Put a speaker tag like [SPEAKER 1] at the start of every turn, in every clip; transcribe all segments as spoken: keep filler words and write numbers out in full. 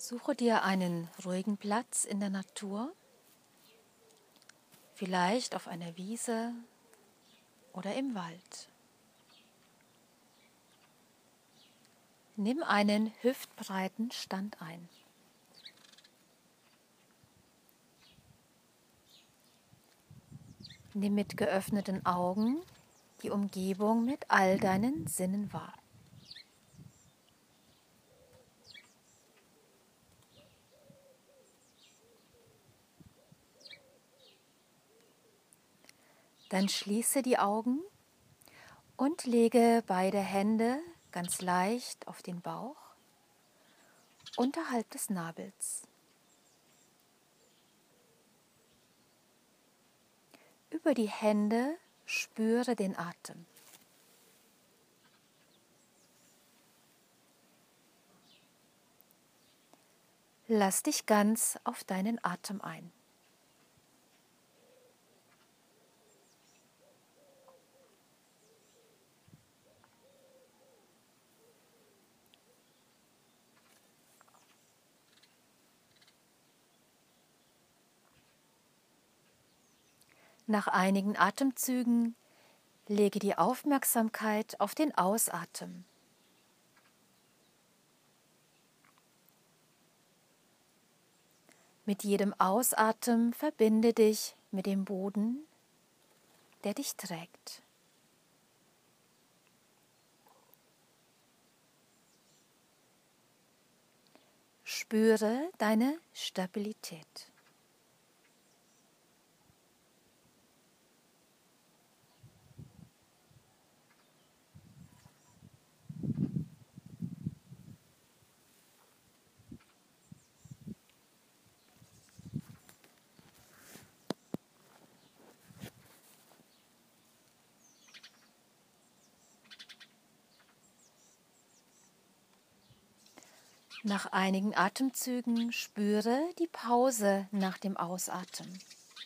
[SPEAKER 1] Suche dir einen ruhigen Platz in der Natur, vielleicht auf einer Wiese oder im Wald. Nimm einen hüftbreiten Stand ein. Nimm mit geöffneten Augen die Umgebung mit all deinen Sinnen wahr. Dann schließe die Augen und lege beide Hände ganz leicht auf den Bauch unterhalb des Nabels. Über die Hände spüre den Atem. Lass dich ganz auf deinen Atem ein. Nach einigen Atemzügen lege die Aufmerksamkeit auf den Ausatmen. Mit jedem Ausatmen verbinde dich mit dem Boden, der dich trägt. Spüre deine Stabilität. Nach einigen Atemzügen spüre die Pause nach dem Ausatmen.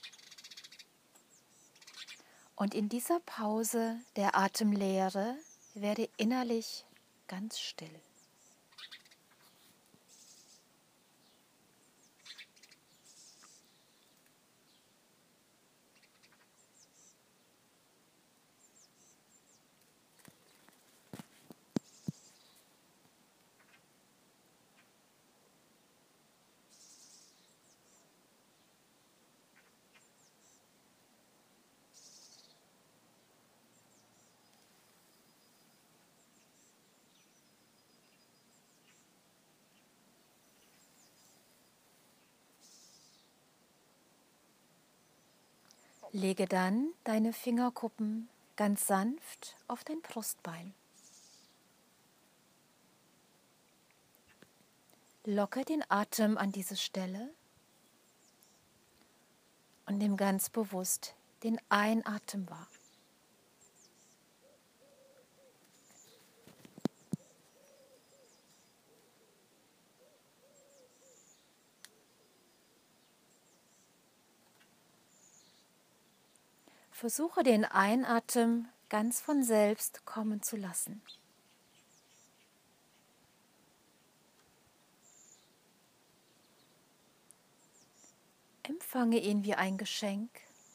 [SPEAKER 1] Und in dieser Pause der Atemlehre werde innerlich ganz still. Lege dann deine Fingerkuppen ganz sanft auf dein Brustbein. Locke den Atem an diese Stelle und nimm ganz bewusst den Einatmen wahr. Versuche den Einatmen ganz von selbst kommen zu lassen. Empfange ihn wie ein Geschenk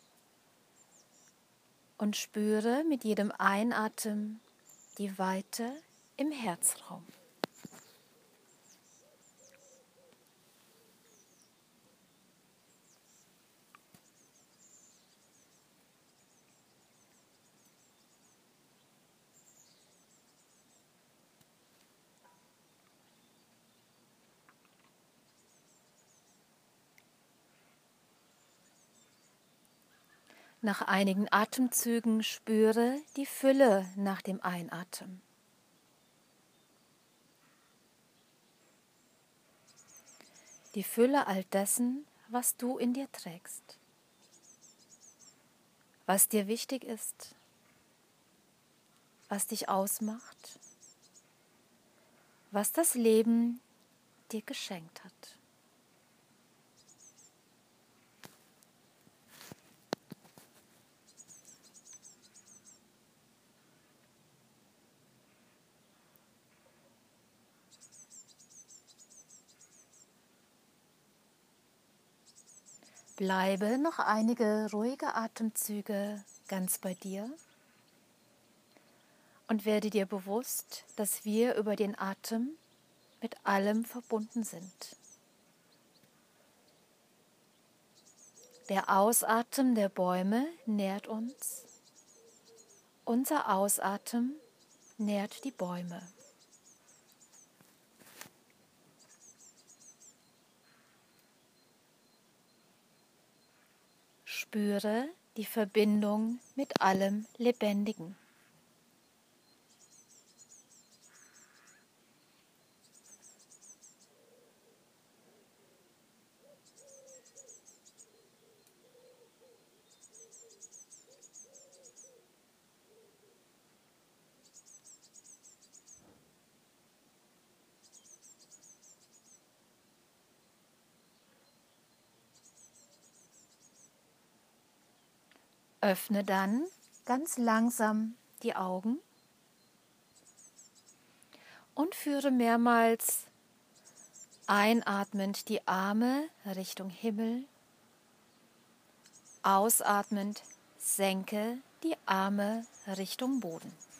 [SPEAKER 1] und spüre mit jedem Einatmen die Weite im Herzraum. Nach einigen Atemzügen spüre die Fülle nach dem Einatmen. Die Fülle all dessen, was du in dir trägst, was dir wichtig ist, was dich ausmacht, was das Leben dir geschenkt hat. Bleibe noch einige ruhige Atemzüge ganz bei dir und werde dir bewusst, dass wir über den Atem mit allem verbunden sind. Der Ausatmen der Bäume nährt uns, unser Ausatmen nährt die Bäume. Spüre die Verbindung mit allem Lebendigen. Öffne dann ganz langsam die Augen und führe mehrmals einatmend die Arme Richtung Himmel, ausatmend senke die Arme Richtung Boden.